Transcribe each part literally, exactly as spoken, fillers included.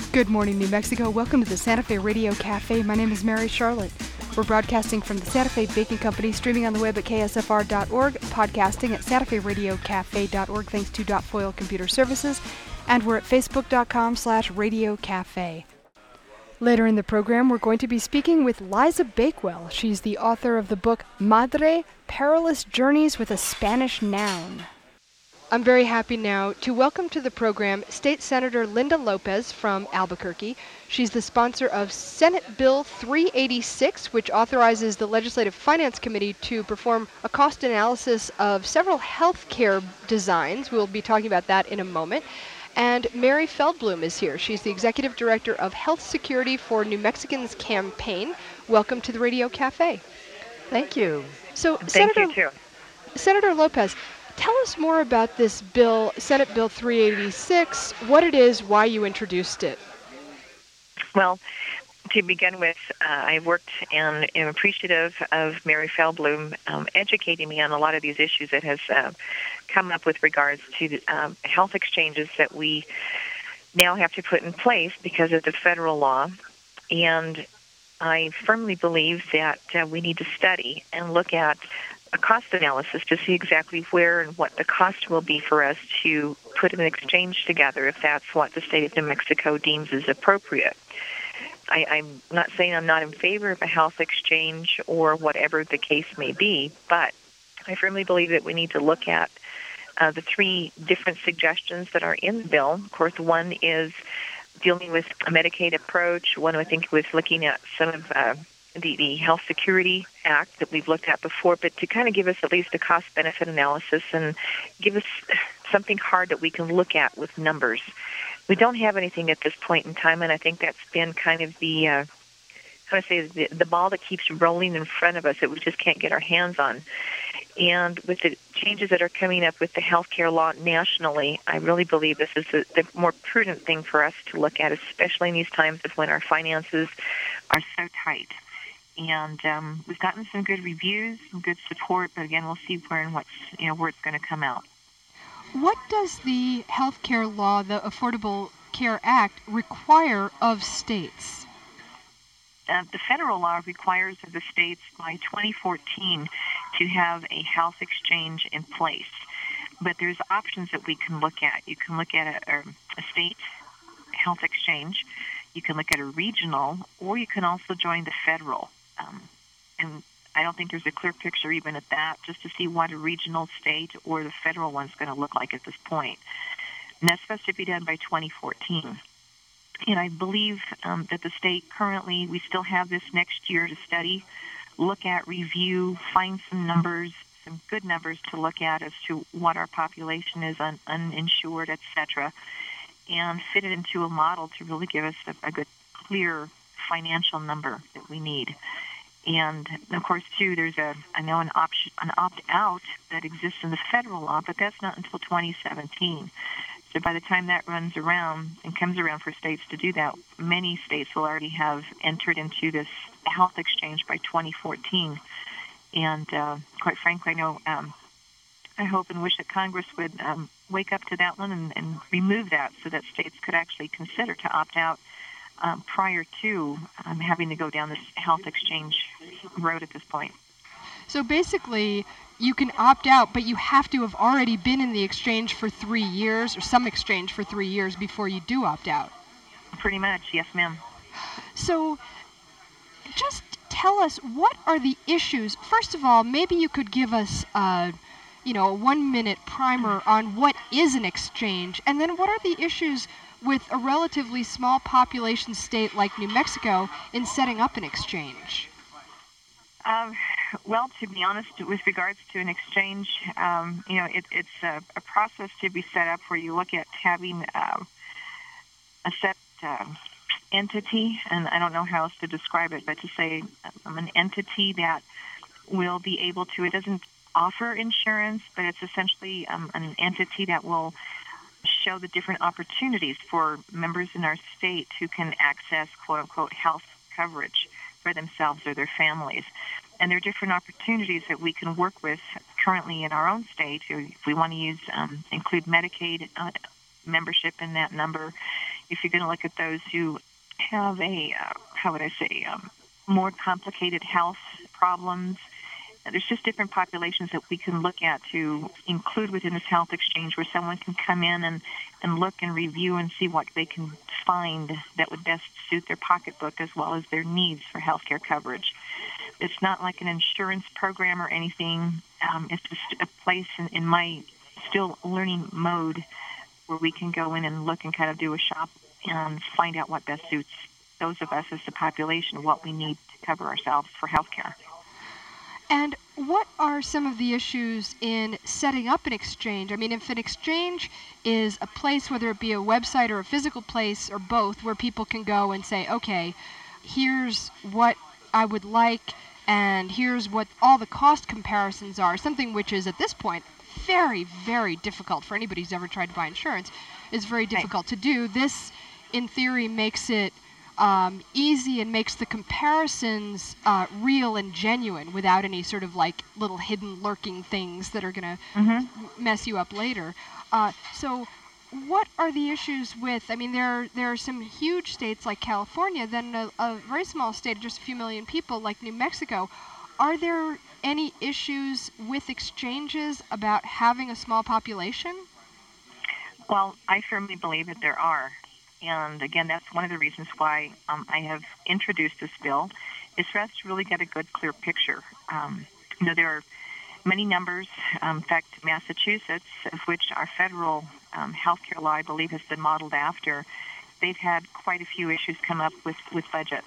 Good morning, New Mexico. Welcome to the Santa Fe Radio Cafe. My name is Mary Charlotte. We're broadcasting from the Santa Fe Baking Company, streaming on the web at K S F R dot org, podcasting at Santa Fe Radio Cafe dot org, thanks to Dot Foil Computer Services, and we're at Facebook dot com slash Radio Cafe. Later in the program, we're going to be speaking with Liza Bakewell. She's the author of the book Madre, Perilous Journeys with a Spanish Noun. I'm very happy now to welcome to the program State Senator Linda Lopez from Albuquerque. She's the sponsor of Senate Bill three eighty-six, which authorizes the Legislative Finance Committee to perform a cost analysis of several health care designs. We'll be talking about that in a moment. And Mary Feldblum is here. She's the Executive Director of Health Security for New Mexicans Campaign. Welcome to the Radio Cafe. Thank you. So, Thank Senator, you, too. Senator Lopez, tell us more about this bill, Senate Bill three eighty-six, what it is, why you introduced it. Well, to begin with, uh, I worked and am appreciative of Mary Feldblum um, educating me on a lot of these issues that has uh, come up with regards to the, um, health exchanges that we now have to put in place because of the federal law. And I firmly believe that uh, we need to study and look at a cost analysis to see exactly where and what the cost will be for us to put an exchange together if that's what the state of New Mexico deems is appropriate. I, I'm not saying I'm not in favor of a health exchange or whatever the case may be, but I firmly believe that we need to look at uh, the three different suggestions that are in the bill. Of course, one is dealing with a Medicaid approach. One, I think, was looking at some of uh, the, the Health Security Act that we've looked at before, but to kind of give us at least a cost-benefit analysis and give us something hard that we can look at with numbers. We don't have anything at this point in time, and I think that's been kind of the, uh, how do I say, the, the ball that keeps rolling in front of us that we just can't get our hands on. And with the changes that are coming up with the healthcare law nationally, I really believe this is the, the more prudent thing for us to look at, especially in these times of when our finances are so tight. And um, we've gotten some good reviews, some good support, but again, we'll see where and what's, you know, where it's going to come out. What does the healthcare law, the Affordable Care Act, require of states? Uh, the federal law requires of the states by twenty fourteen to have a health exchange in place. But there's options that we can look at. You can look at a, a state health exchange, you can look at a regional, or you can also join the federal. Um, and I don't think there's a clear picture even at that, just to see what a regional, state, or the federal one's going to look like at this point. And that's supposed to be done by twenty fourteen. And I believe um, that the state currently, we still have this next year to study, look at, review, find some numbers, some good numbers to look at as to what our population is un- uninsured, et cetera, and fit it into a model to really give us a, a good, clear financial number that we need. And, of course, too, there's a, I know an option, an opt-out that exists in the federal law, but that's not until twenty seventeen. So by the time that runs around and comes around for states to do that, many states will already have entered into this health exchange by twenty fourteen. And uh, quite frankly, I know um, I hope and wish that Congress would um, wake up to that one and, and remove that so that states could actually consider to opt out um, prior to um, having to go down this health exchange road at this point. So basically, you can opt out, but you have to have already been in the exchange for three years, or some exchange for three years before you do opt out. Pretty much, yes, ma'am. So just tell us, what are the issues? First of all, maybe you could give us uh, you know, a one-minute primer on what is an exchange, and then what are the issues with a relatively small population state like New Mexico in setting up an exchange? Um, well, to be honest, with regards to an exchange, um, you know, it, it's a, a process to be set up where you look at having uh, a set uh, entity, and I don't know how else to describe it, but to say um, an entity that will be able to, it doesn't offer insurance, but it's essentially um, an entity that will show the different opportunities for members in our state who can access, quote-unquote, health coverage for themselves or their families. And there are different opportunities that we can work with currently in our own state. If we want to use, um, include Medicaid uh, membership in that number, if you're going to look at those who have a, uh, how would I say, um, more complicated health problems, there's just different populations that we can look at to include within this health exchange where someone can come in and, and look and review and see what they can find that would best suit their pocketbook as well as their needs for health care coverage. It's not like an insurance program or anything. Um, it's just a place in, in my still learning mode where we can go in and look and kind of do a shop and find out what best suits those of us as the population, what we need to cover ourselves for health care. And what are some of the issues in setting up an exchange? I mean, if an exchange is a place, whether it be a website or a physical place or both, where people can go and say, okay, here's what I would like, and here's what all the cost comparisons are, something which is at this point very, very difficult for anybody who's ever tried to buy insurance, is very difficult to do. This, in theory, makes it Um, easy and makes the comparisons uh, real and genuine without any sort of like little hidden lurking things that are going to mm-hmm. mess you up later. Uh, so what are the issues with, I mean, there, there are some huge states like California, then a, a very small state of just a few million people like New Mexico. Are there any issues with exchanges about having a small population? Well, I firmly believe that there are. And again, that's one of the reasons why um, I have introduced this bill, is for us to really get a good, clear picture. Um, you know, there are many numbers. Um, in fact, Massachusetts, of which our federal um, health care law, I believe, has been modeled after, they've had quite a few issues come up with, with budget.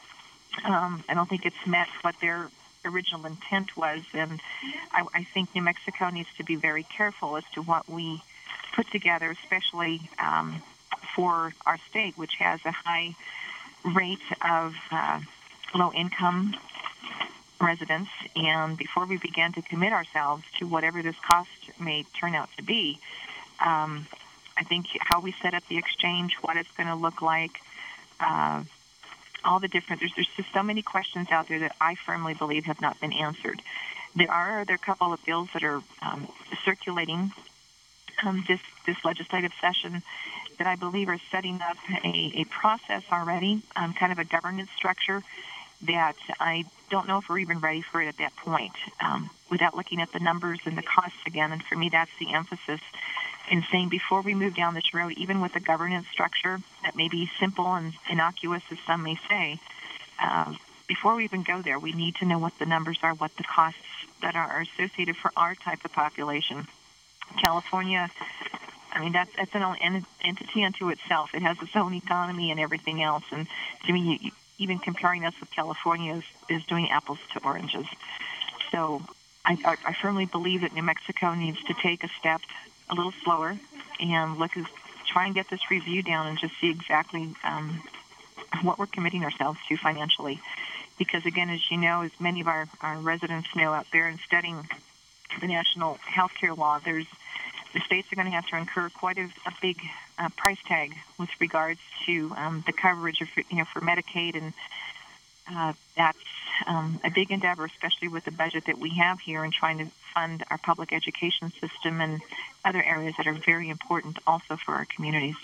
Um, I don't think it's met what their original intent was, and I, I think New Mexico needs to be very careful as to what we put together, especially um, for our state, which has a high rate of uh, low-income residents. And before we begin to commit ourselves to whatever this cost may turn out to be, um, I think how we set up the exchange, what it's going to look like, uh, all the different, there's, there's just so many questions out there that I firmly believe have not been answered. There are there are a couple of bills that are um, circulating um, this, this legislative session that I believe are setting up a, a process already, um, kind of a governance structure that I don't know if we're even ready for it at that point, um, without looking at the numbers and the costs again. And for me, that's the emphasis in saying before we move down this road, even with a governance structure that may be simple and innocuous, as some may say, uh, before we even go there, we need to know what the numbers are, what the costs that are associated for our type of population. California, I mean, that's, that's an own entity unto itself. It has its own economy and everything else. And to me, you, even comparing us with California is, is doing apples to oranges. So I, I, I firmly believe that New Mexico needs to take a step a little slower and look at, try and get this review down and just see exactly um, what we're committing ourselves to financially. Because, again, as you know, as many of our, our residents know out there in studying the national health care law, there's the states are going to have to incur quite a, a big uh, price tag with regards to um, the coverage of, you know, for Medicaid, and uh, that's um, a big endeavor, especially with the budget that we have here and trying to fund our public education system and other areas that are very important also for our communities.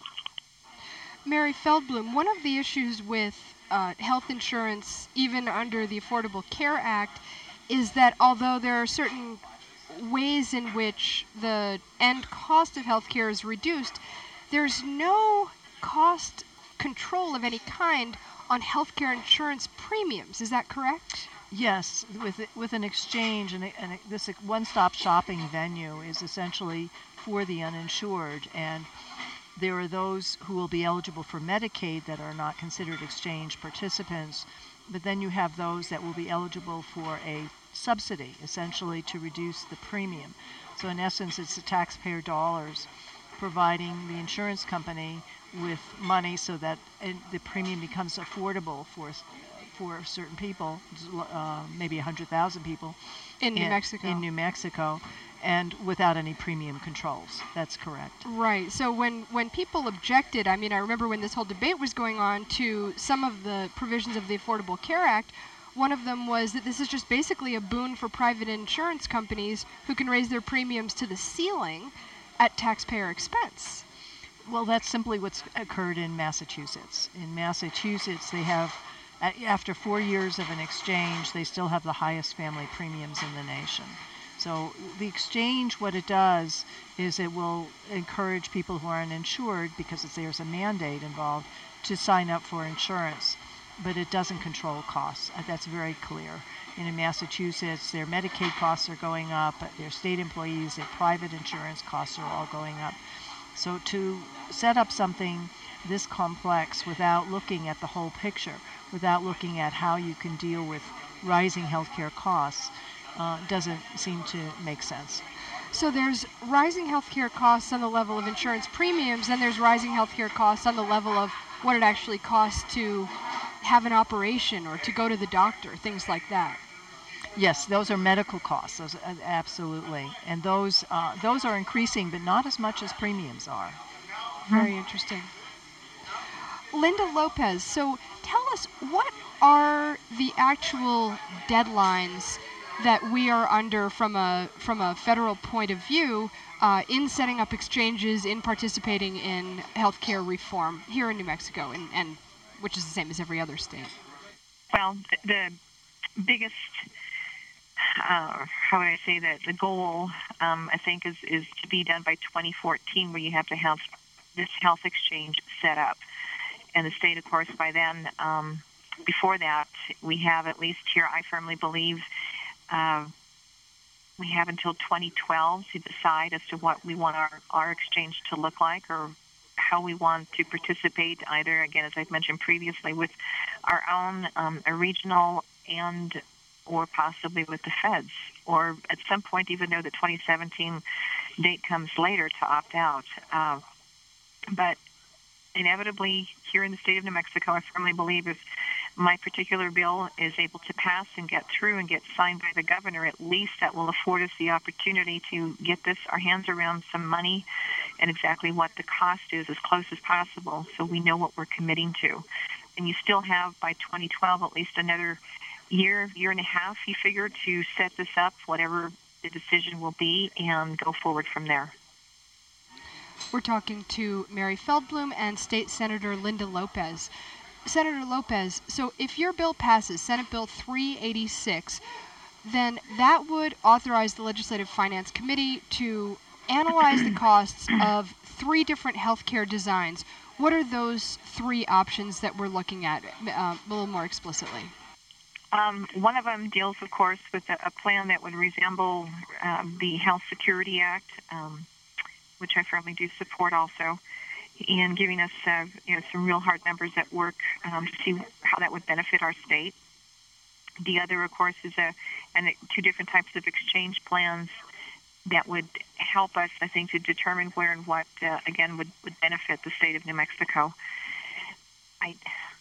Mary Feldblum, one of the issues with uh, health insurance, even under the Affordable Care Act, is that although there are certain ways in which the end cost of healthcare is reduced, there's no cost control of any kind on healthcare insurance premiums. Is that correct? Yes, with with an exchange, and, and this one-stop shopping venue is essentially for the uninsured, and there are those who will be eligible for Medicaid that are not considered exchange participants, but then you have those that will be eligible for a subsidy, essentially to reduce the premium. So in essence, it's the taxpayer dollars providing the insurance company with money so that the premium becomes affordable for for certain people, uh, maybe one hundred thousand people. In New in, Mexico. In New Mexico, and without any premium controls. That's correct. Right. So when, when people objected, I mean, I remember when this whole debate was going on to some of the provisions of the Affordable Care Act, one of them was that this is just basically a boon for private insurance companies who can raise their premiums to the ceiling at taxpayer expense. Well, that's simply what's occurred in Massachusetts. In Massachusetts, they have, after four years of an exchange, they still have the highest family premiums in the nation. So the exchange, what it does is it will encourage people who are uninsured, because it's, there's a mandate involved, to sign up for insurance, but it doesn't control costs. That's very clear. And in Massachusetts, their Medicaid costs are going up, their state employees, their private insurance costs are all going up. So to set up something this complex without looking at the whole picture, without looking at how you can deal with rising healthcare costs, uh, doesn't seem to make sense. So there's rising healthcare costs on the level of insurance premiums, and there's rising healthcare costs on the level of what it actually costs to have an operation or to go to the doctor, things like that. Yes, those are medical costs, those, uh, absolutely. And those uh, those are increasing, but not as much as premiums are. Very interesting. Linda Lopez, so tell us, what are the actual deadlines that we are under from a from a federal point of view uh, in setting up exchanges, in participating in healthcare reform here in New Mexico, and, and which is the same as every other state? Well, the biggest, uh, how would I say that, the goal, um, I think, is, is to be done by twenty fourteen, where you have to have this health exchange set up. And the state, of course, by then, um, before that, we have, at least here, I firmly believe, uh, we have until twenty twelve to decide as to what we want our, our exchange to look like, or how we want to participate, either, again, as I've mentioned previously, with our own um, a regional and or possibly with the feds, or at some point, even though the twenty seventeen date comes later, to opt out. Uh, but inevitably, here in the state of New Mexico, I firmly believe if my particular bill is able to pass and get through and get signed by the governor, at least that will afford us the opportunity to get this, our hands around some money and exactly what the cost is as close as possible, so we know what we're committing to. And you still have, by twenty twelve, at least another year, year and a half, you figure, to set this up, whatever the decision will be, and go forward from there. We're talking to Mary Feldblum and State Senator Linda Lopez. Senator Lopez, so if your bill passes, Senate Bill three eighty-six, then that would authorize the Legislative Finance Committee to analyze the costs of three different healthcare designs. What are those three options that we're looking at, uh, a little more explicitly? Um, one of them deals, of course, with a, a plan that would resemble um, the Health Security Act, um, which I firmly do support also, and giving us uh, you know, some real hard numbers at work um, to see how that would benefit our state. The other, of course, is a, and two different types of exchange plans that would help us, I think, to determine where and what, uh, again, would, would benefit the state of New Mexico. I,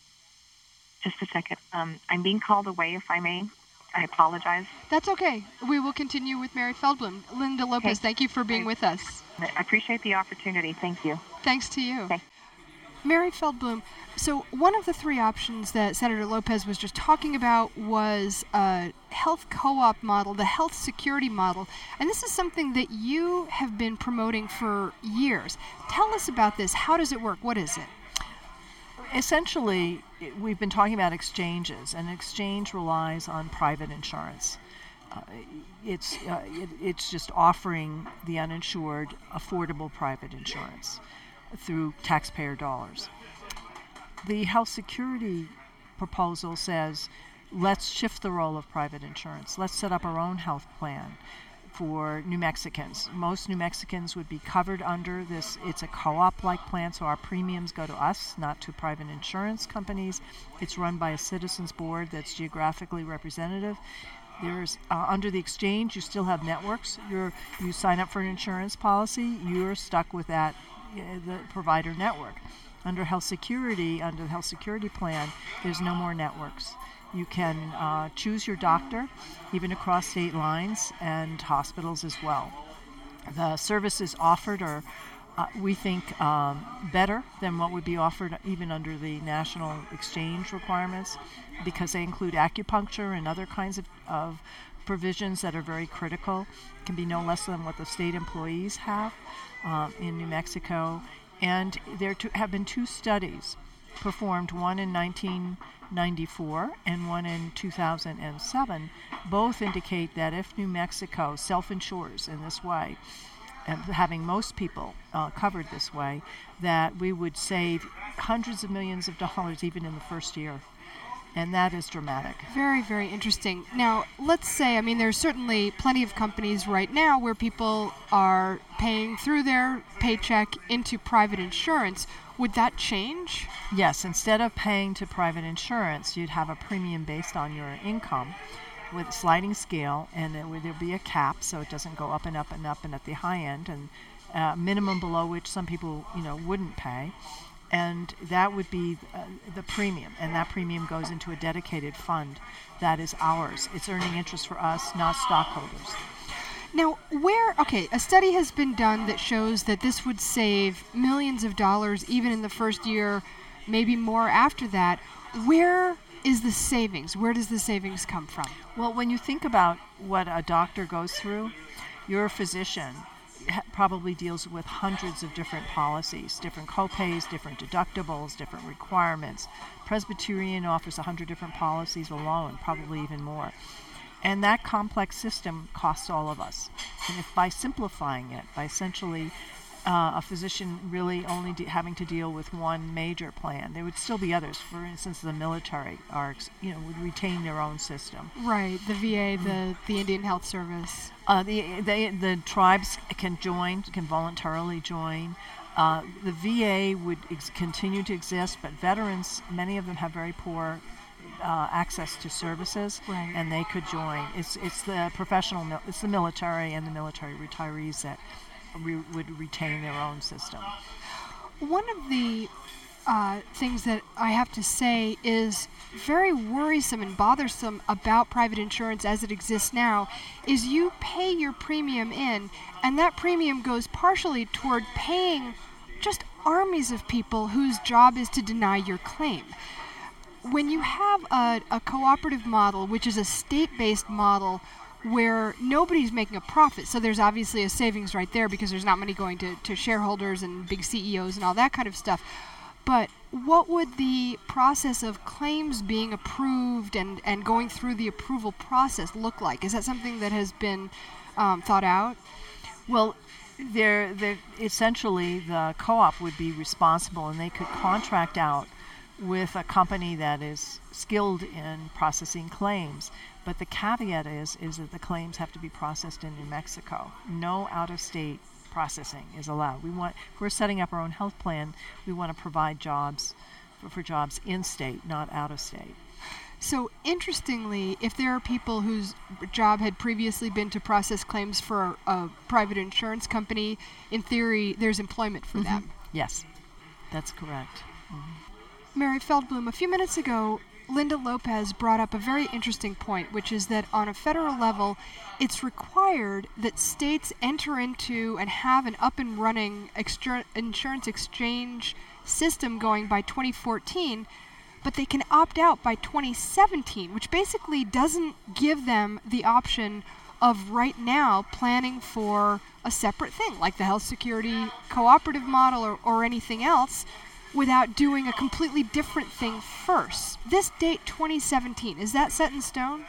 just a second. Um, I'm being called away, if I may. I apologize. That's okay. We will continue with Mary Feldblum. Linda Lopez, okay. Thank you for being I, with us. I appreciate the opportunity. Thank you. Thanks to you. Okay. Mary Feldblum, so one of the three options that Senator Lopez was just talking about was a health co-op model, the health security model, and this is something that you have been promoting for years. Tell us about this. How does it work? What is it? Essentially, we've been talking about exchanges, and exchange relies on private insurance. Uh, it's uh, it, it's just offering the uninsured affordable private insurance through taxpayer dollars. The health security proposal says, let's shift the role of private insurance. Let's set up our own health plan for New Mexicans. Most New Mexicans would be covered under this. It's a co-op-like plan, so our premiums go to us, not to private insurance companies. It's run by a citizens board that's geographically representative. There's uh, under the exchange, you still have networks. You're you sign up for an insurance policy, you're stuck with that uh, the provider network. Under health security, under the health security plan, there's no more networks. You can uh, choose your doctor, even across state lines, and hospitals as well. The services offered are, uh, we think, um, better than what would be offered even under the national exchange requirements, because they include acupuncture and other kinds of, of provisions that are very critical. It can be no less than what the state employees have uh, in New Mexico. And there to, have been two studies performed, one in nineteen ninety-four and one in two thousand seven. Both indicate that if New Mexico self-insures in this way, and having most people uh, covered this way, that we would save hundreds of millions of dollars even in the first year. And that is dramatic. Very, very interesting. Now, let's say, I mean, there's certainly plenty of companies right now where people are paying through their paycheck into private insurance. Would that change? Yes. Instead of paying to private insurance, you'd have a premium based on your income with a sliding scale, and it would, there'd be a cap so it doesn't go up and up and up and at the high end, and uh, minimum below which some people, you know, wouldn't pay. And that would be uh, the premium, and that premium goes into a dedicated fund that is ours. It's earning interest for us, not stockholders. Now, where, okay, a study has been done that shows that this would save millions of dollars even in the first year, maybe more after that. Where is the savings? Where does the savings come from? Well, when you think about what a doctor goes through, you're a physician. Probably deals with hundreds of different policies, different copays, different deductibles, different requirements. Presbyterian offers one hundred different policies alone, probably even more. And that complex system costs all of us. And if by simplifying it, by essentially uh, a physician really only de- having to deal with one major plan, there would still be others. For instance, the military are, you know, would retain their own system. Right, the V A, the, the Indian Health Service. Uh, the, they, the tribes can join, can voluntarily join. Uh, the V A would ex- continue to exist, but veterans, many of them have very poor uh, access to services, right. and they could join. It's it's the professional, mil- it's the military and the military retirees that re- would retain their own system. One of the uh, things that I have to say is very worrisome and bothersome about private insurance as it exists now is you pay your premium in, and that premium goes partially toward paying just armies of people whose job is to deny your claim. When you have a, a cooperative model, which is a state-based model where nobody's making a profit, so there's obviously a savings right there because there's not money going to, to shareholders and big C E Os and all that kind of stuff. But what would the process of claims being approved and, and going through the approval process look like? Is that something that has been um, thought out? Well, they're, they're essentially the co-op would be responsible, and they could contract out with a company that is skilled in processing claims. But the caveat is, is that the claims have to be processed in New Mexico. No out-of-state processing is allowed. We want, if we're setting up our own health plan, we want to provide jobs for, for jobs in state, not out of state. So interestingly, if there are people whose job had previously been to process claims for a, a private insurance company, in theory, there's employment for Mm-hmm. them. Yes, that's correct. Mm-hmm. Mary Feldblum, a few minutes ago, Linda Lopez brought up a very interesting point, which is that on a federal level, it's required that states enter into and have an up and running exter- insurance exchange system going by twenty fourteen, but they can opt out by twenty seventeen, which basically doesn't give them the option of right now planning for a separate thing, like the health security cooperative model or, or anything else, without doing a completely different thing first. This date, twenty seventeen, is that set in stone?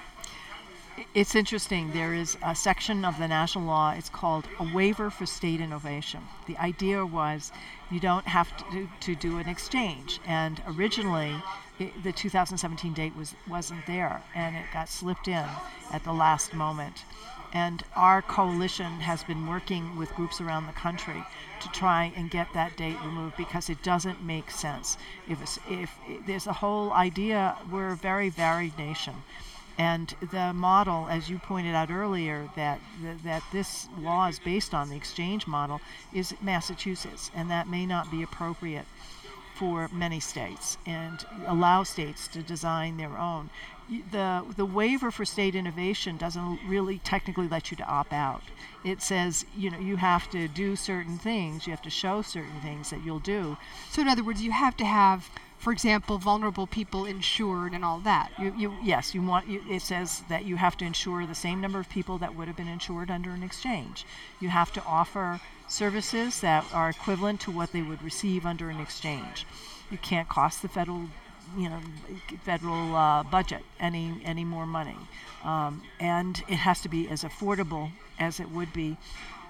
It's interesting. There is a section of the national law, it's called a waiver for state innovation. The idea was you don't have to, to do an exchange. And originally, it, the two thousand seventeen date was, wasn't there, and it got slipped in at the last moment. And our coalition has been working with groups around the country to try and get that date removed because it doesn't make sense. If, it's, if, if there's a whole idea, we're a very varied nation. And the model, as you pointed out earlier, that, that that this law is based on, the exchange model, is Massachusetts, and that may not be appropriate for many states, and allow states to design their own. The the waiver for state innovation doesn't really technically let you to opt out. It says, you know, you have to do certain things, you have to show certain things that you'll do. So in other words, you have to have for example, vulnerable people insured and all that. You, you, yes, you want. You, it says that you have to insure the same number of people that would have been insured under an exchange. You have to offer services that are equivalent to what they would receive under an exchange. You can't cost the federal, you know, federal uh, budget any any more money, um, and it has to be as affordable as it would be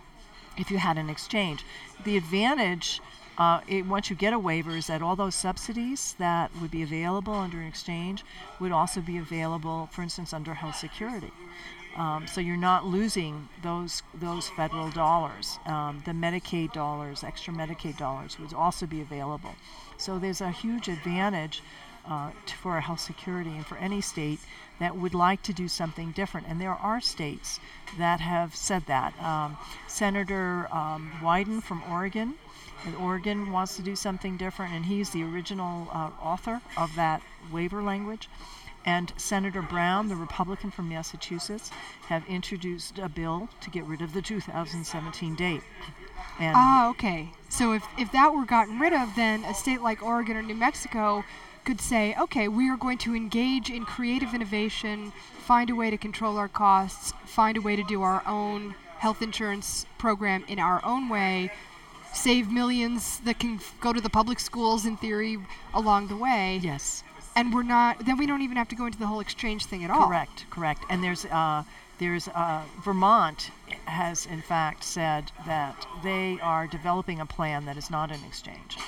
if you had an exchange. The advantage. Uh, it, once you get a waiver, is that all those subsidies that would be available under an exchange would also be available, for instance, under health security. Um, so you're not losing those those federal dollars. Um, the Medicaid dollars, extra Medicaid dollars, would also be available. So there's a huge advantage uh, t- for health security and for any state that would like to do something different. And there are states that have said that. Um, Senator um, Wyden from Oregon. And Oregon wants to do something different, and he's the original uh, author of that waiver language. And Senator Brown, the Republican from Massachusetts, have introduced a bill to get rid of the two thousand seventeen date. And ah, okay. So if, if that were gotten rid of, then a state like Oregon or New Mexico could say, okay, we are going to engage in creative innovation, find a way to control our costs, find a way to do our own health insurance program in our own way, save millions that can f- go to the public schools in theory along the way. Yes. And we're not, then we don't even have to go into the whole exchange thing at all. Correct, correct. And there's, uh, there's uh, Vermont has in fact said that they are developing a plan that is not an exchange.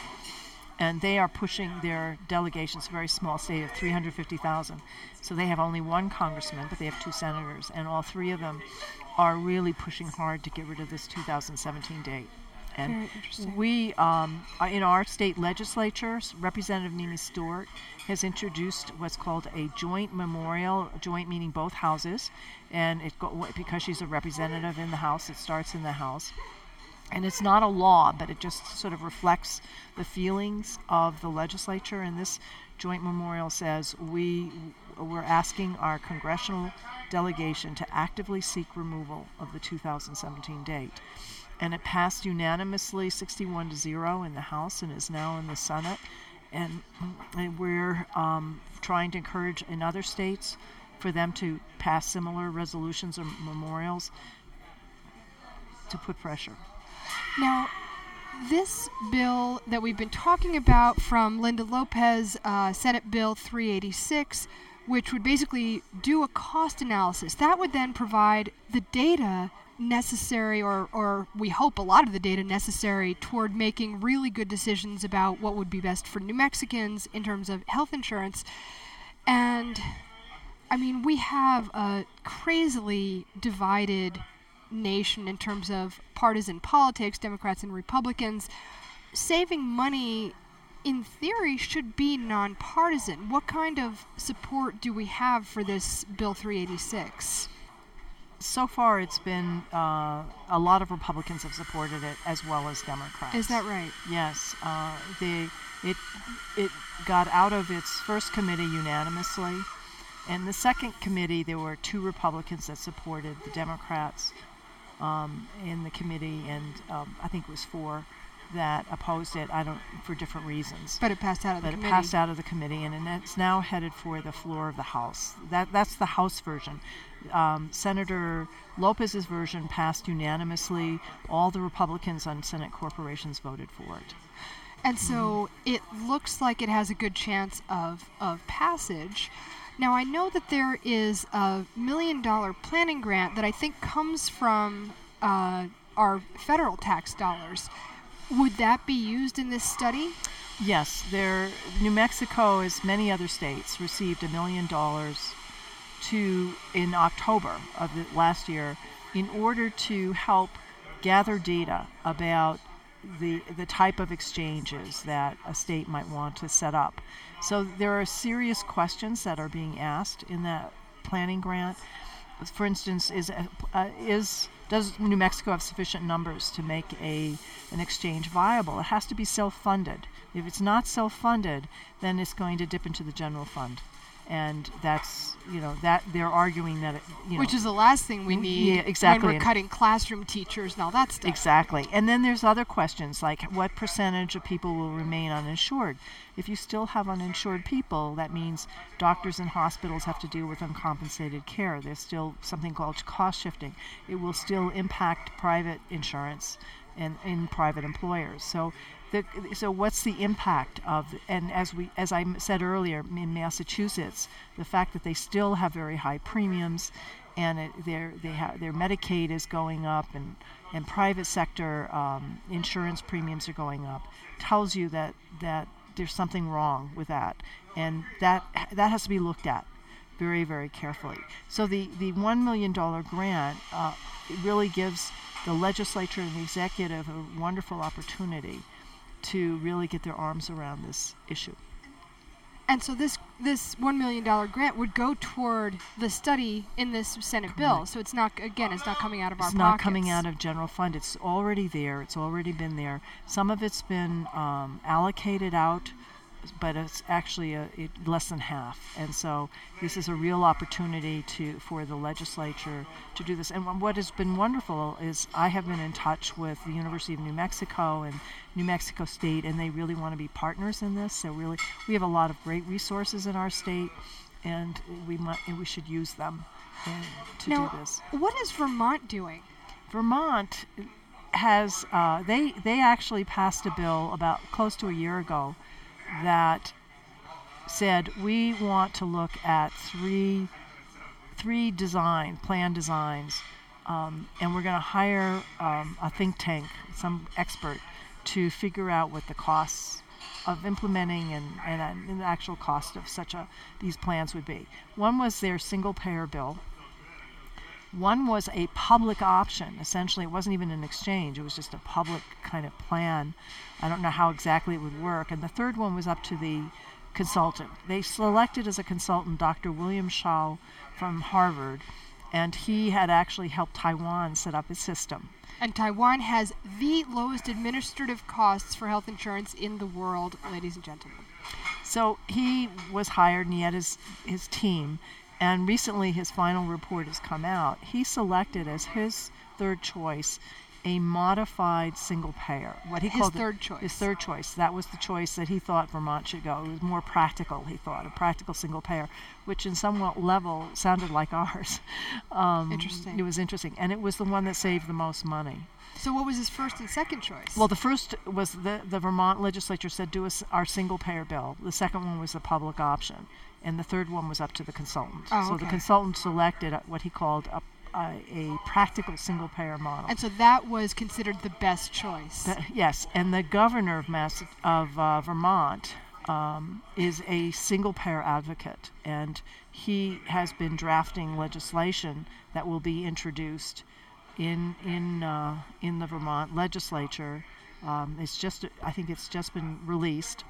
And they are pushing their delegations, a very small state of three hundred fifty thousand. So they have only one congressman, but they have two senators. And all three of them are really pushing hard to get rid of this two thousand seventeen date. And Very interesting. we, um, in our state legislature, Representative Mimi Stewart has introduced what's called a joint memorial, joint meaning both houses, and it go, because she's a representative in the House, it starts in the House. And it's not a law, but it just sort of reflects the feelings of the legislature. And this joint memorial says we, we're asking our congressional delegation to actively seek removal of the two thousand seventeen date. And it passed unanimously, sixty-one to zero in the House, and is now in the Senate. And, and we're um, trying to encourage in other states for them to pass similar resolutions or memorials to put pressure. Now, this bill that we've been talking about from Linda Lopez, uh, Senate Bill three eighty-six, which would basically do a cost analysis, that would then provide the data necessary, or, or we hope a lot of the data necessary toward making really good decisions about what would be best for New Mexicans in terms of health insurance. And, I mean, we have a crazily divided nation in terms of partisan politics, Democrats and Republicans. Saving money, in theory, should be nonpartisan. What kind of support do we have for this Bill three eighty-six? So far, it's been uh, a lot of Republicans have supported it, as well as Democrats. Is that right? Yes. Uh, they, it, it got out of its first committee unanimously. In the second committee, there were two Republicans that supported the Democrats um, in the committee, and um, I think it was four that opposed it. I don't for different reasons. But it passed out of the but committee. But it passed out of the committee, and, and it's now headed for the floor of the House. That that's the House version. Um, Senator Lopez's version passed unanimously. All the Republicans on Senate corporations voted for it. And so it looks like it has a good chance of, of passage. Now, I know that there is a million dollar planning grant that I think comes from uh, our federal tax dollars. Would that be used in this study? Yes. There, New Mexico, as many other states, received a million dollars to in October of the last year in order to help gather data about the the type of exchanges that a state might want to set up. So there are serious questions that are being asked in that planning grant. For instance, is uh, is does New Mexico have sufficient numbers to make a an exchange viable? It has to be self-funded. If it's not self-funded, then it's going to dip into the general fund. And that's, you know, that they're arguing that, it, you know. Which is the last thing we need yeah, exactly. when we're cutting classroom teachers and all that stuff. Exactly. And then there's other questions, like what percentage of people will remain uninsured? If you still have uninsured people, that means doctors and hospitals have to deal with uncompensated care. There's still something called cost shifting. It will still impact private insurance and in private employers. So The, so what's the impact of, and as we, as I said earlier, in Massachusetts, the fact that they still have very high premiums, and it, their they have their Medicaid is going up, and and private sector um, insurance premiums are going up, tells you that that there's something wrong with that, and that that has to be looked at very very carefully. So the the one million dollar grant uh, it really gives the legislature and the executive a wonderful opportunity to really get their arms around this issue. And so this this one million dollar grant would go toward the study in this Senate bill. So it's not, again, it's not coming out of our It's pockets. not coming out of general fund. It's already there. It's already been there. Some of it's been um, allocated out, but it's actually a, it, less than half. And so this is a real opportunity to for the legislature to do this. And what has been wonderful is I have been in touch with the University of New Mexico and New Mexico State, and they really want to be partners in this. So really, we have a lot of great resources in our state, and we might, and we should use them uh, to now, do this. What is Vermont doing? Vermont has uh, they they actually passed a bill about close to a year ago that said we want to look at three three design plan designs, um, and we're going to hire um, a think tank, some expert, to figure out what the costs of implementing and, and, uh, and the actual cost of such a these plans would be. One was their single payer bill. One was a public option. Essentially, it wasn't even an exchange. It was just a public kind of plan. I don't know how exactly it would work. And the third one was up to the consultant. They selected as a consultant Doctor William Schall from Harvard, and he had actually helped Taiwan set up a system. And Taiwan has the lowest administrative costs for health insurance in the world, ladies and gentlemen. So he was hired, and he had his, his team. And recently his final report has come out. He selected as his third choice a modified single payer. What he his called third it, choice. His third choice. That was the choice that he thought Vermont should go. It was more practical, he thought, a practical single payer, which in somewhat level sounded like ours. Um, interesting. It was interesting. And it was the one that saved the most money. So what was his first and second choice? Well, the first was the, the Vermont legislature said, do us our single payer bill. The second one was the public option. And the third one was up to the consultant. Oh, so okay. the consultant selected what he called a, a, a practical single-payer model. And so that was considered the best choice. The, yes, and the governor of Mass of uh, Vermont um, is a single-payer advocate, and he has been drafting legislation that will be introduced in in uh, in the Vermont legislature. Um, it's just, I think it's just been released.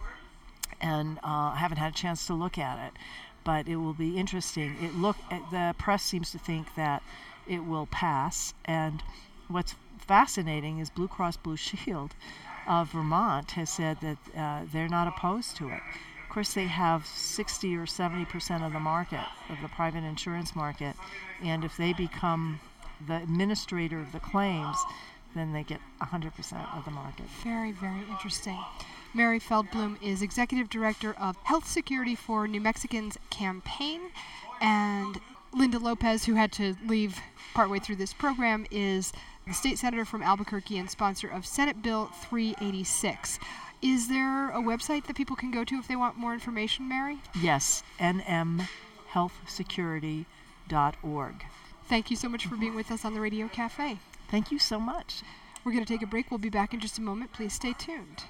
And uh, I haven't had a chance to look at it, but it will be interesting. It look the press seems to think that it will pass, and what's fascinating is Blue Cross Blue Shield of Vermont has said that uh, they're not opposed to it. Of course, they have sixty or seventy percent of the market, of the private insurance market, and if they become the administrator of the claims, then they get one hundred percent of the market. Very, very interesting. Mary Feldblum is Executive Director of Health Security for New Mexicans Campaign, and Linda Lopez, who had to leave partway through this program, is the state senator from Albuquerque and sponsor of Senate Bill three eighty-six. Is there a website that people can go to if they want more information, Mary? Yes, n m health security dot org. Thank you so much for being with us on the Radio Cafe. Thank you so much. We're going to take a break. We'll be back in just a moment. Please stay tuned.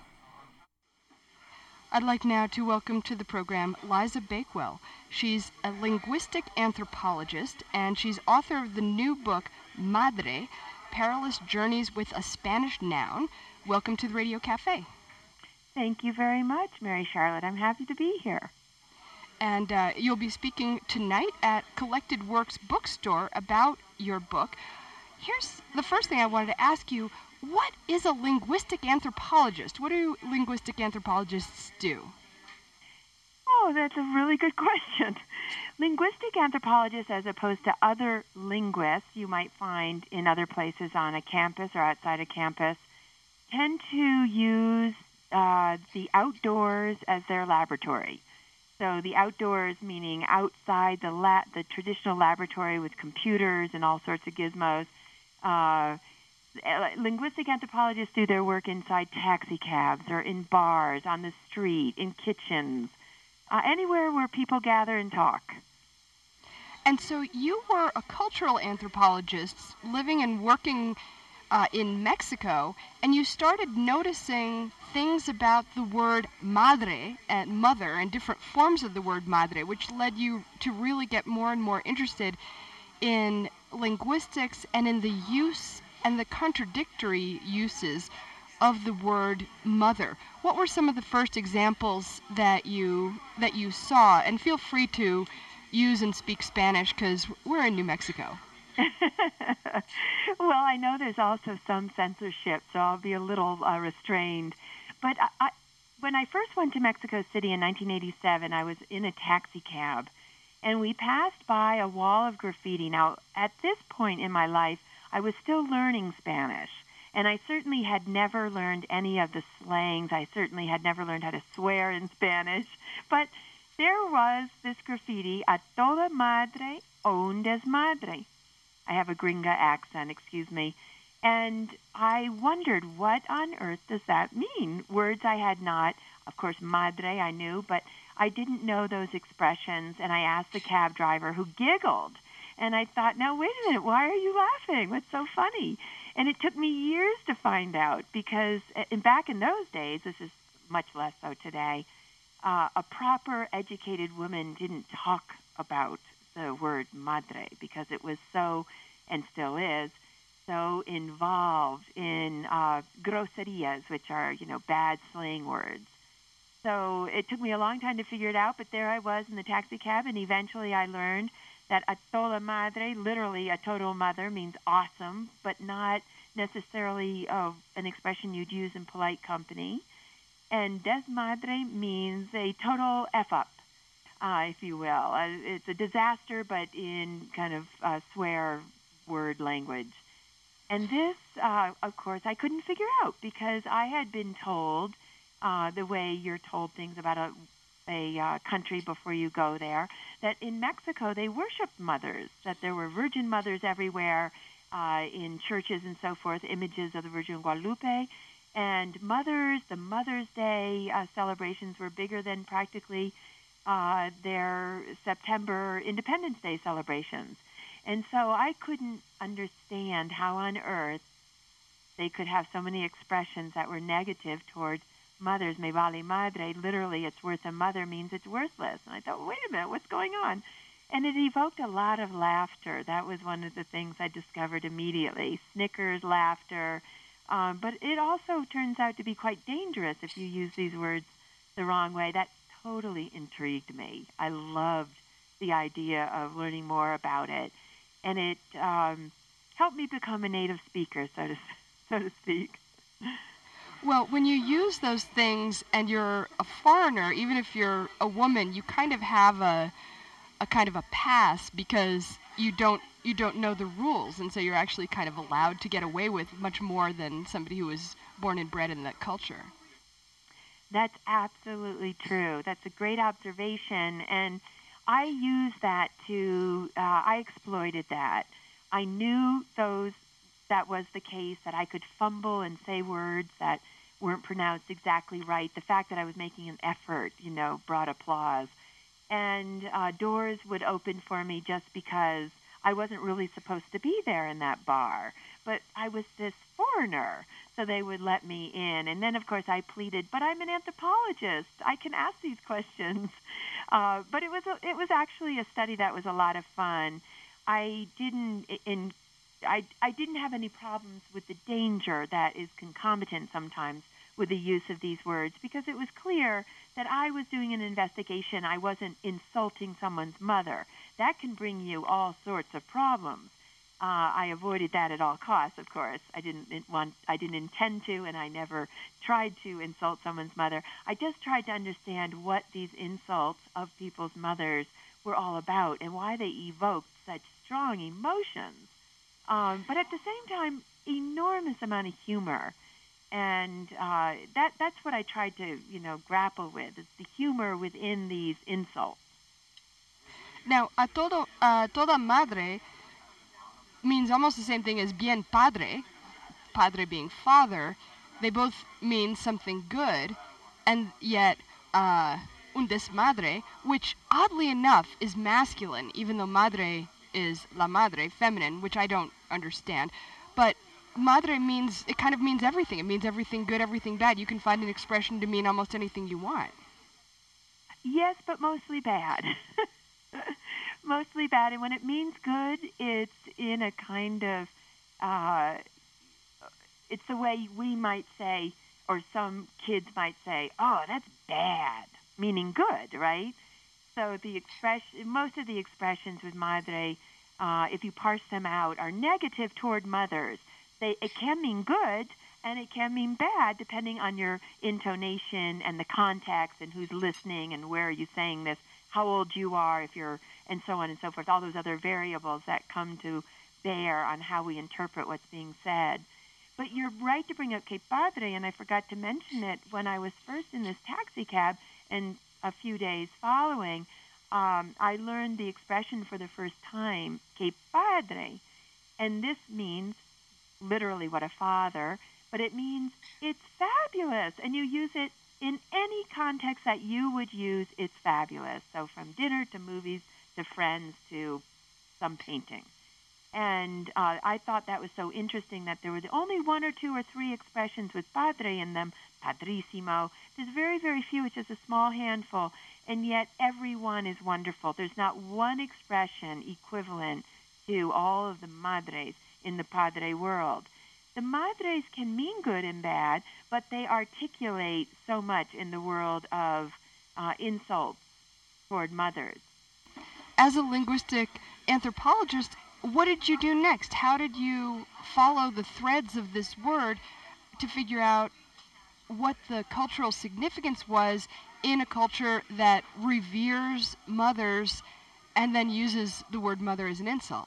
I'd like now to welcome to the program Liza Bakewell. She's a linguistic anthropologist, and she's author of the new book, Madre, Perilous Journeys with a Spanish Noun. Welcome to the Radio Cafe. Thank you very much, Mary Charlotte. I'm happy to be here. And uh, you'll be speaking tonight at Collected Works Bookstore about your book. Here's the first thing I wanted to ask you. What is a linguistic anthropologist? What do linguistic anthropologists do? Oh, that's a really good question. Linguistic anthropologists, as opposed to other linguists you might find in other places on a campus or outside a campus, tend to use uh, the outdoors as their laboratory. So the outdoors meaning outside the la- the traditional laboratory with computers and all sorts of gizmos. Uh, linguistic anthropologists do their work inside taxi cabs or in bars, on the street, in kitchens, uh, anywhere where people gather and talk. And so you were a cultural anthropologist living and working uh, in Mexico, and you started noticing things about the word madre and mother and different forms of the word madre, which led you to really get more and more interested in linguistics and in the use and the contradictory uses of the word mother. What were some of the first examples that you that you saw? And feel free to use and speak Spanish because we're in New Mexico. Well, I know there's also some censorship, so I'll be a little uh, restrained. But I, I, when I first went to Mexico City in nineteen eighty-seven, I was in a taxi cab, and we passed by a wall of graffiti. Now, at this point in my life, I was still learning Spanish, and I certainly had never learned any of the slangs. I certainly had never learned how to swear in Spanish. But there was this graffiti, a toda madre o un desmadre. I have a gringa accent, excuse me. And I wondered, what on earth does that mean? Words I had not, of course, madre I knew, but I didn't know those expressions. And I asked the cab driver, who giggled. And I thought, now, wait a minute, why are you laughing? What's so funny? And it took me years to find out because and back in those days, this is much less so today, uh, a proper educated woman didn't talk about the word madre because it was so, and still is, so involved in uh, groserías, which are, you know, bad slang words. So it took me a long time to figure it out, but there I was in the taxi cab, and eventually I learned that a toda madre, literally a total mother, means awesome, but not necessarily uh, an expression you'd use in polite company. And desmadre means a total F-up, uh, if you will. Uh, it's a disaster, but in kind of uh, swear word language. And this, uh, of course, I couldn't figure out because I had been told uh, the way you're told things about a a uh, country before you go there, that in Mexico they worshipped mothers, that there were virgin mothers everywhere uh, in churches and so forth, images of the Virgin Guadalupe. And mothers, the Mother's Day uh, celebrations were bigger than practically uh, their September Independence Day celebrations. And so I couldn't understand how on earth they could have so many expressions that were negative toward mothers. Me vale madre, literally it's worth a mother means it's worthless. And I thought, wait a minute, what's going on? And it evoked a lot of laughter. That was one of the things I discovered immediately. Snickers, laughter. Um, but it also turns out to be quite dangerous if you use these words the wrong way. That totally intrigued me. I loved the idea of learning more about it. And it um, helped me become a native speaker, so to, so to speak. Well, when you use those things and you're a foreigner, even if you're a woman, you kind of have a a kind of a pass because you don't you don't know the rules, and so you're actually kind of allowed to get away with much more than somebody who was born and bred in that culture. That's absolutely true. That's a great observation, and I used that to uh, I exploited that. I knew those. That was the case, that I could fumble and say words that weren't pronounced exactly right. The fact that I was making an effort, you know, brought applause. And uh, doors would open for me just because I wasn't really supposed to be there in that bar. But I was this foreigner, so they would let me in. And then, of course, I pleaded, but I'm an anthropologist. I can ask these questions. Uh, but it was a, it was actually a study that was a lot of fun. I didn't in I, I didn't have any problems with the danger that is concomitant sometimes with the use of these words because it was clear that I was doing an investigation. I wasn't insulting someone's mother. That can bring you all sorts of problems. Uh, I avoided that at all costs, of course. I didn't want, I didn't intend to, and I never tried to insult someone's mother. I just tried to understand what these insults of people's mothers were all about and why they evoked such strong emotions. Um, but at the same time, enormous amount of humor. And uh, that that's what I tried to, you know, grapple with, is the humor within these insults. Now, a todo, uh, toda madre means almost the same thing as bien padre, padre being father. They both mean something good, and yet uh, un desmadre, which oddly enough is masculine, even though madre is la madre, feminine, which I don't understand. But madre means, it kind of means everything. It means everything good, everything bad. You can find an expression to mean almost anything you want. Yes, but mostly bad. Mostly bad. And when it means good, it's in a kind of, uh, it's the way we might say, or some kids might say, oh, that's bad, meaning good, right? So the expression, most of the expressions with madre, uh, if you parse them out, are negative toward mothers. They, it can mean good, and it can mean bad, depending on your intonation and the context and who's listening and where are you saying this, how old you are, if you're, and so on and so forth, all those other variables that come to bear on how we interpret what's being said. But you're right to bring up que padre, and I forgot to mention it when I was first in this taxi cab and a few days following, um, I learned the expression for the first time, que padre, and this means literally what a father, but it means it's fabulous, and you use it in any context that you would use it's fabulous. So from dinner to movies to friends to some painting. And uh, I thought that was so interesting that there were only one or two or three expressions with padre in them, padrissimo. There's very, very few. It's just a small handful, and yet every one is wonderful. There's not one expression equivalent to all of the madres in the padre world. The madres can mean good and bad, but they articulate so much in the world of uh, insults toward mothers. As a linguistic anthropologist, what did you do next? How did you follow the threads of this word to figure out what the cultural significance was in a culture that reveres mothers and then uses the word mother as an insult?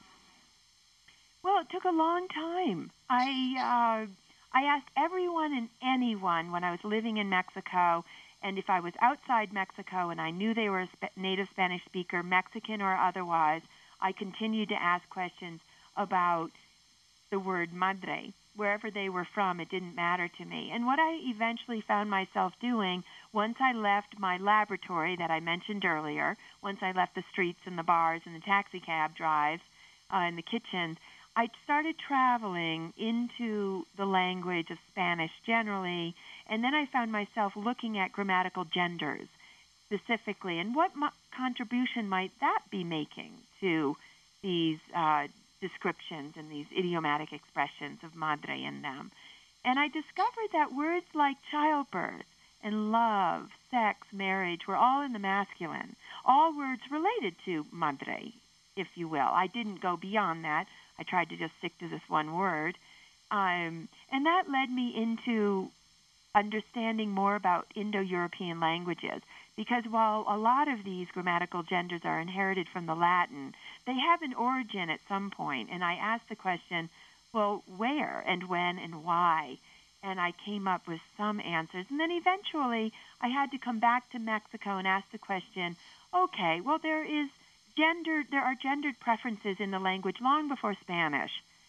Well, it took a long time. I uh, I asked everyone and anyone when I was living in Mexico, and if I was outside Mexico and I knew they were a sp- native Spanish speaker, Mexican or otherwise, I continued to ask questions about the word madre. Wherever they were from, it didn't matter to me. And what I eventually found myself doing, once I left my laboratory that I mentioned earlier, once I left the streets and the bars and the taxi cab drives uh, and the kitchens, I started traveling into the language of Spanish generally, and then I found myself looking at grammatical genders specifically, and what mo- contribution might that be making to these uh, descriptions and these idiomatic expressions of madre in them. And I discovered that words like childbirth and love, sex, marriage were all in the masculine, all words related to madre, if you will. I didn't go beyond that. I tried to just stick to this one word. Um, and that led me into understanding more about Indo-European languages, because while a lot of these grammatical genders are inherited from the Latin, they have an origin at some point. And I asked the question, well, where and when and why? And I came up with some answers. And then eventually I had to come back to Mexico and ask the question, okay, well, there is gendered, there are gendered preferences in the language long before Spanish.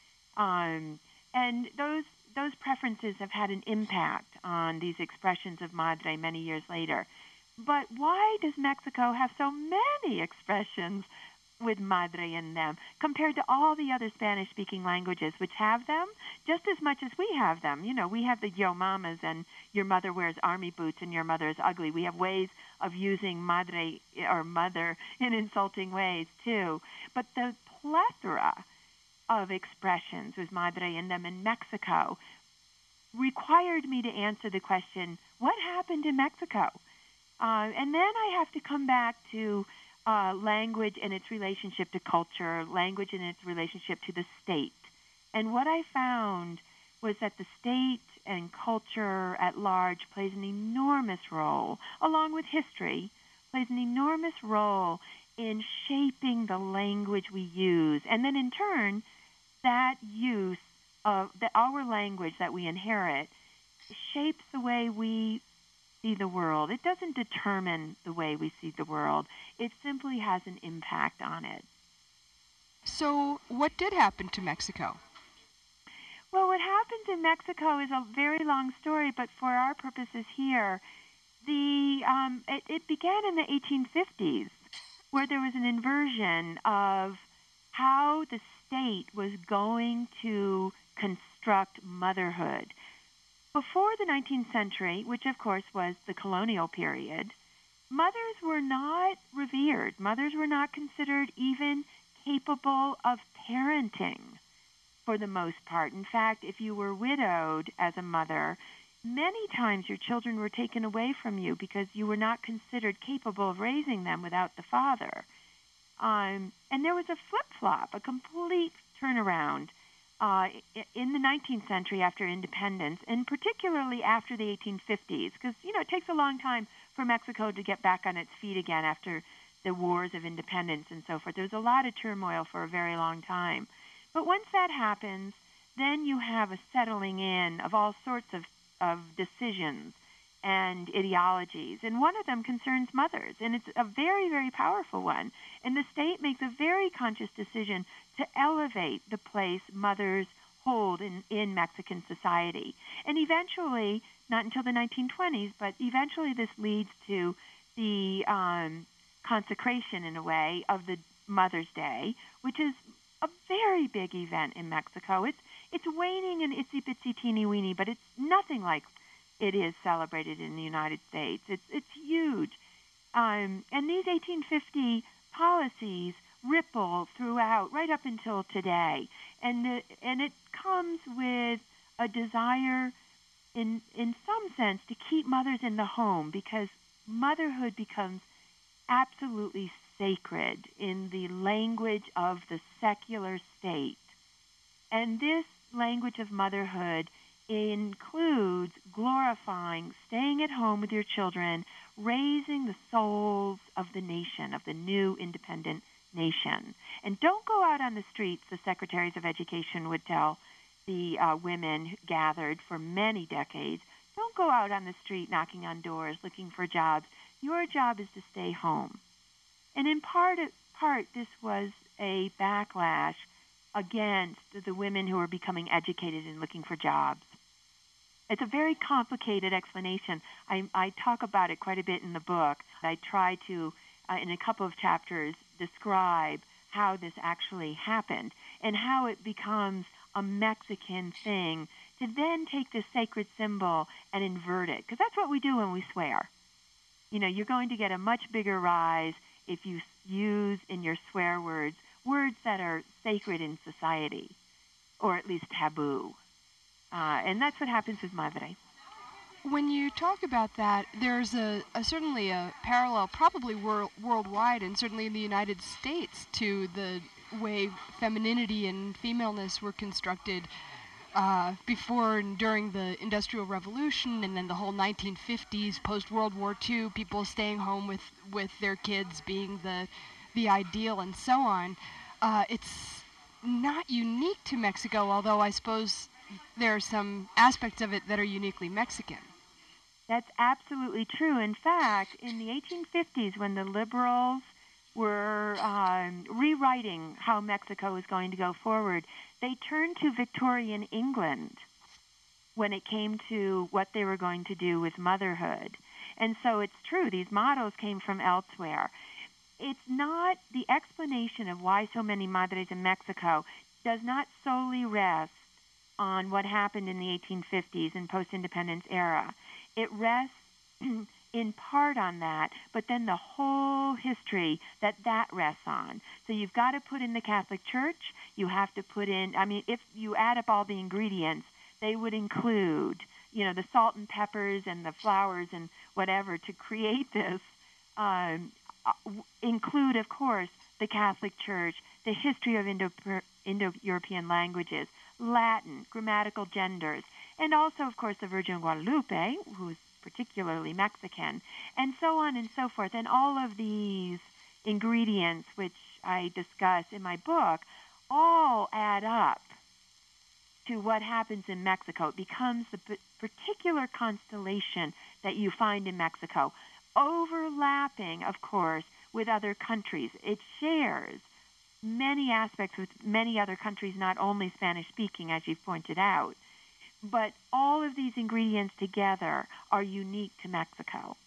Um, and those those preferences have had an impact on these expressions of madre many years later. But why does Mexico have so many expressions with madre in them compared to all the other Spanish-speaking languages, which have them just as much as we have them? You know, we have the yo mamas and your mother wears army boots and your mother is ugly. We have ways of using madre or mother in insulting ways, too. But the plethora of expressions with madre in them in Mexico required me to answer the question, what happened in Mexico? Uh, and then I have to come back to uh, language and its relationship to culture, language and its relationship to the state. And what I found was that the state and culture at large plays an enormous role, along with history, plays an enormous role in shaping the language we use. And then in turn, that use of the, our language that we inherit shapes the way we see the world. It doesn't determine the way we see the world. It simply has an impact on it. So what did happen to Mexico? Well, what happened in Mexico is a very long story, but for our purposes here, the um, it, it began in the eighteen fifties, where there was an inversion of how the state was going to construct motherhood. Before the nineteenth century, which of course was the colonial period, mothers were not revered. Mothers were not considered even capable of parenting for the most part. In fact, if you were widowed as a mother, many times your children were taken away from you because you were not considered capable of raising them without the father. Um, and there was a flip-flop, a complete turnaround uh, in the nineteenth century after independence, and particularly after the eighteen fifties, because, you know, it takes a long time for Mexico to get back on its feet again after the wars of independence and so forth. There was a lot of turmoil for a very long time. But once that happens, then you have a settling in of all sorts of, of decisions and ideologies. And one of them concerns mothers, and it's a very, very powerful one. And the state makes a very conscious decision to elevate the place mothers hold in, in Mexican society. And eventually, not until the nineteen twenties, but eventually this leads to the um, consecration, in a way, of the Mother's Day, which is a very big event in Mexico. It's it's waning and itsy bitsy teeny weeny, but it's nothing like it is celebrated in the United States. It's it's huge, um, and these eighteen fifty policies ripple throughout right up until today, and the, and it comes with a desire, in in some sense, to keep mothers in the home, because motherhood becomes absolutely sacred in the language of the secular state. And this language of motherhood includes glorifying, staying at home with your children, raising the souls of the nation, of the new independent nation. And don't go out on the streets, the secretaries of education would tell the uh, women gathered for many decades. Don't go out on the street knocking on doors, looking for jobs. Your job is to stay home. And in part, part, this was a backlash against the women who were becoming educated and looking for jobs. It's a very complicated explanation. I, I talk about it quite a bit in the book. I try to, uh, in a couple of chapters, describe how this actually happened and how it becomes a Mexican thing to then take this sacred symbol and invert it. Because that's what we do when we swear. You know, you're going to get a much bigger rise if you use in your swear words words that are sacred in society, or at least taboo. Uh, and that's what happens with Madre. When you talk about that, there's a, a certainly a parallel, probably wor- worldwide, and certainly in the United States, to the way femininity and femaleness were constructed uh, before and during the Industrial Revolution, and then the whole nineteen fifties, post-World War Two, people staying home with, with their kids being the the ideal, and so on. Uh, it's not unique to Mexico, although I suppose there are some aspects of it that are uniquely Mexican. That's absolutely true. In fact, in the eighteen fifties, when the liberals were um, rewriting how Mexico was going to go forward, they turned to Victorian England when it came to what they were going to do with motherhood. And so it's true, these models came from elsewhere. It's not, the explanation of why so many madres in Mexico does not solely rest on what happened in the eighteen fifties and post-independence era. It rests in part on that, but then the whole history that that rests on. So you've got to put in the Catholic Church. You have to put in, I mean, if you add up all the ingredients, they would include, you know, the salt and peppers and the flowers and whatever to create this um, uh, w- include, of course, the Catholic Church, the history of Indo- Indo-European languages, Latin, grammatical genders, and also, of course, the Virgin Guadalupe, who's particularly Mexican, and so on and so forth. And all of these ingredients, which I discuss in my book, all add up to what happens in Mexico. It becomes the p- particular constellation that you find in Mexico, overlapping, of course, with other countries. It shares many aspects with many other countries, not only Spanish-speaking, as you've pointed out, but all of these ingredients together are unique to Mexico.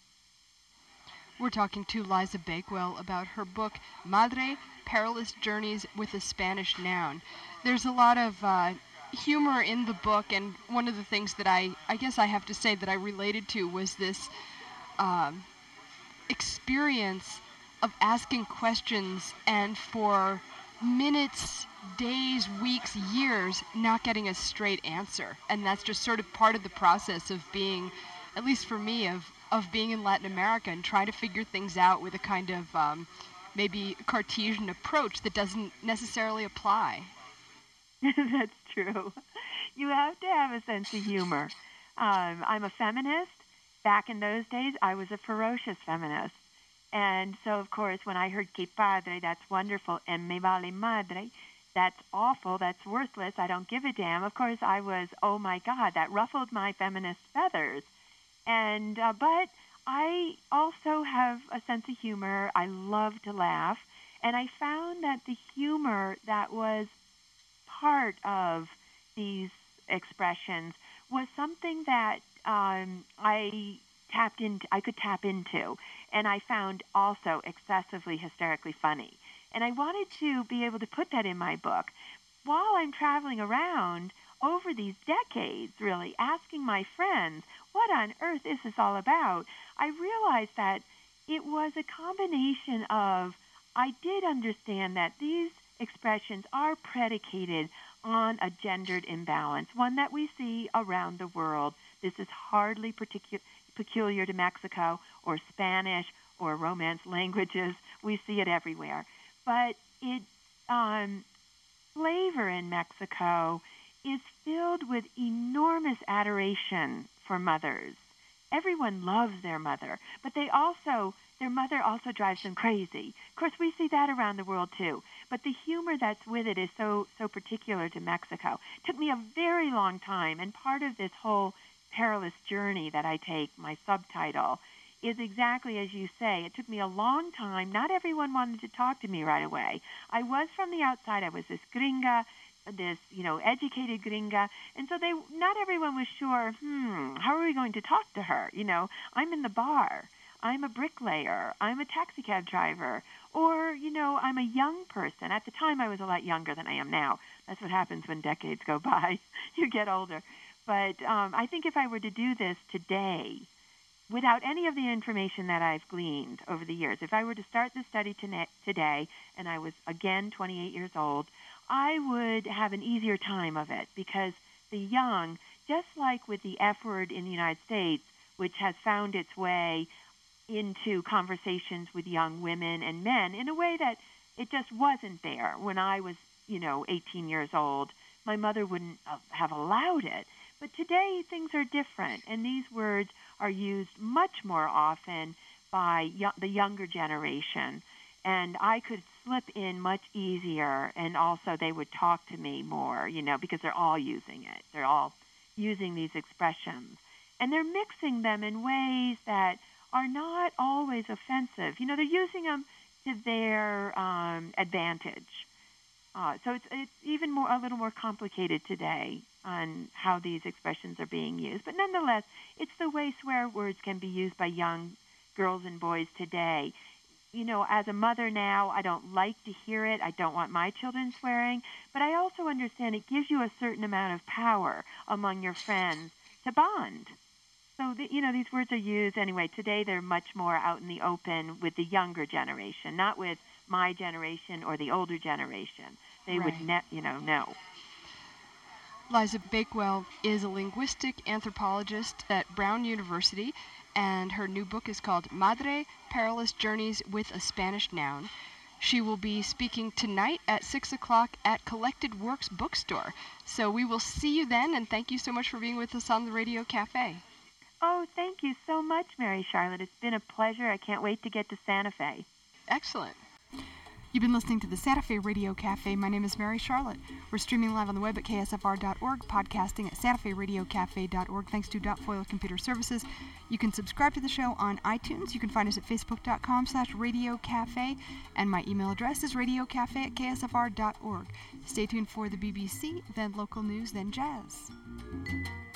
We're talking to Liza Bakewell about her book, Madre, Perilous Journeys with a Spanish Noun. There's a lot of uh, humor in the book, and one of the things that I, I guess I have to say that I related to was this um, experience of asking questions and for minutes, days, weeks, years, not getting a straight answer. And that's just sort of part of the process of being, at least for me, of, of being in Latin America and trying to figure things out with a kind of um, maybe Cartesian approach that doesn't necessarily apply. That's true. You have to have a sense of humor. Um, I'm a feminist. Back in those days, I was a ferocious feminist. And so, of course, when I heard que padre, that's wonderful, and me vale madre, that's awful, that's worthless, I don't give a damn. Of course, I was, oh my God, that ruffled my feminist feathers. And, uh, but I also have a sense of humor. I love to laugh. And I found that the humor that was part of these expressions was something that um, I tapped into, I could tap into, and I found also excessively hysterically funny. And I wanted to be able to put that in my book while I'm traveling around over these decades, really, asking my friends, what on earth is this all about? I realized that it was a combination of, I did understand that these expressions are predicated on a gendered imbalance, one that we see around the world. This is hardly particu- peculiar to Mexico or Spanish or Romance languages. We see it everywhere. But its um, flavor in Mexico is filled with enormous adoration for mothers. Everyone loves their mother, but they also, their mother also drives them crazy. Of course, we see that around the world too. But the humor that's with it is so so particular to Mexico. It took me a very long time, and part of this whole perilous journey that I take, my subtitle, is exactly as you say. It took me a long time. Not everyone wanted to talk to me right away. I was from the outside. I was this gringa, this, you know, educated gringa. And so they, not everyone was sure, hmm, how are we going to talk to her? You know, I'm in the bar. I'm a bricklayer. I'm a taxi cab driver. Or, you know, I'm a young person. At the time, I was a lot younger than I am now. That's what happens when decades go by. You get older. But um, I think if I were to do this today, without any of the information that I've gleaned over the years, if I were to start the study to today, and I was, again, twenty-eight years old, I would have an easier time of it, because the young, just like with the F word in the United States, which has found its way into conversations with young women and men in a way that it just wasn't there when I was, you know, eighteen years old. My mother wouldn't have allowed it. But today things are different, and these words are used much more often by yo- the younger generation. And I could slip in much easier, and also they would talk to me more, you know, because they're all using it. They're all using these expressions. And they're mixing them in ways that are not always offensive. You know, they're using them to their um, advantage. Uh, so it's it's even more a little more complicated today on how these expressions are being used. But nonetheless, it's the way swear words can be used by young girls and boys today. You know, as a mother now, I don't like to hear it. I don't want my children swearing. But I also understand it gives you a certain amount of power among your friends to bond. So, the, you know, these words are used anyway. Today they're much more out in the open with the younger generation, not with my generation or the older generation. They Right. would, ne- you know, know. Liza Bakewell is a linguistic anthropologist at Brown University, and her new book is called Madre, Perilous Journeys with a Spanish Noun. She will be speaking tonight at six o'clock at Collected Works Bookstore. So we will see you then, and thank you so much for being with us on the Radio Cafe. Oh, thank you so much, Mary Charlotte. It's been a pleasure. I can't wait to get to Santa Fe. Excellent. You've been listening to the Santa Fe Radio Cafe. My name is Mary Charlotte. We're streaming live on the web at K S F R dot org, podcasting at Santa Fe Radio Cafe dot org, thanks to Dotfoil Computer Services. You can subscribe to the show on iTunes. You can find us at facebook dot com slash radio cafe, and my email address is radiocafe at K S F R dot org. Stay tuned for the B B C, then local news, then jazz.